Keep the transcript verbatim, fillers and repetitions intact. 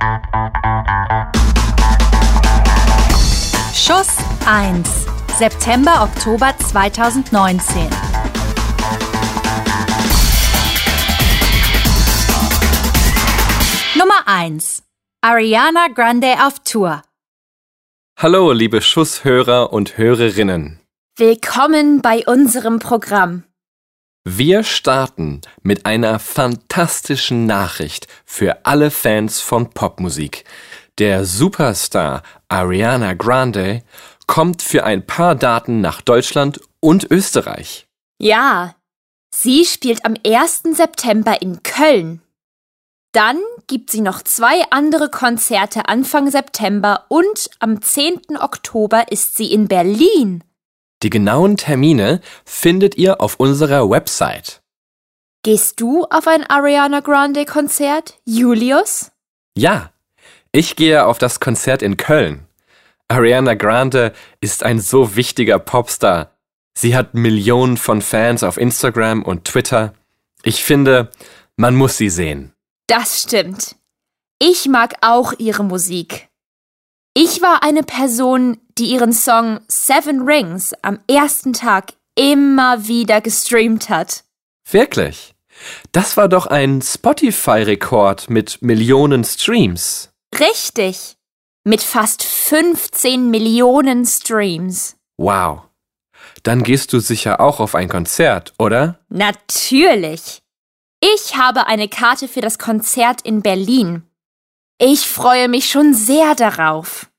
Schuss eins. September, Oktober zweitausendneunzehn. Nummer eins. Ariana Grande auf Tour. Hallo, liebe Schusshörer und Hörerinnen. Willkommen bei unserem Programm. Wir starten mit einer fantastischen Nachricht für alle Fans von Popmusik. Der Superstar Ariana Grande kommt für ein paar Daten nach Deutschland und Österreich. Ja, sie spielt am ersten September in Köln. Dann gibt sie noch zwei andere Konzerte Anfang September und am zehnten Oktober ist sie in Berlin. Die genauen Termine findet ihr auf unserer Website. Gehst du auf ein Ariana Grande Konzert, Julius? Ja, ich gehe auf das Konzert in Köln. Ariana Grande ist ein so wichtiger Popstar. Sie hat Millionen von Fans auf Instagram und Twitter. Ich finde, man muss sie sehen. Das stimmt. Ich mag auch ihre Musik. Ich war eine Person, die ihren Song Seven Rings am ersten Tag immer wieder gestreamt hat. Wirklich? Das war doch ein Spotify-Rekord mit Millionen Streams. Richtig. Mit fast fünfzehn Millionen Streams. Wow. Dann gehst du sicher auch auf ein Konzert, oder? Natürlich. Ich habe eine Karte für das Konzert in Berlin. Ich freue mich schon sehr darauf.